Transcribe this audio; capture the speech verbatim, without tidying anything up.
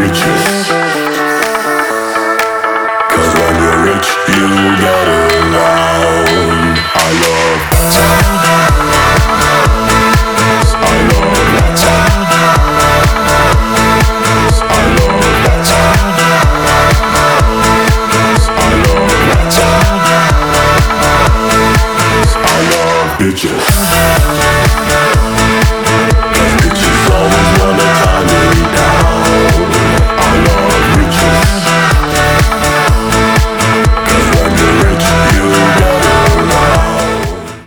bitches. Cause when you're rich, you get around. I love that. I love that. I love that. I love that. I love bitches.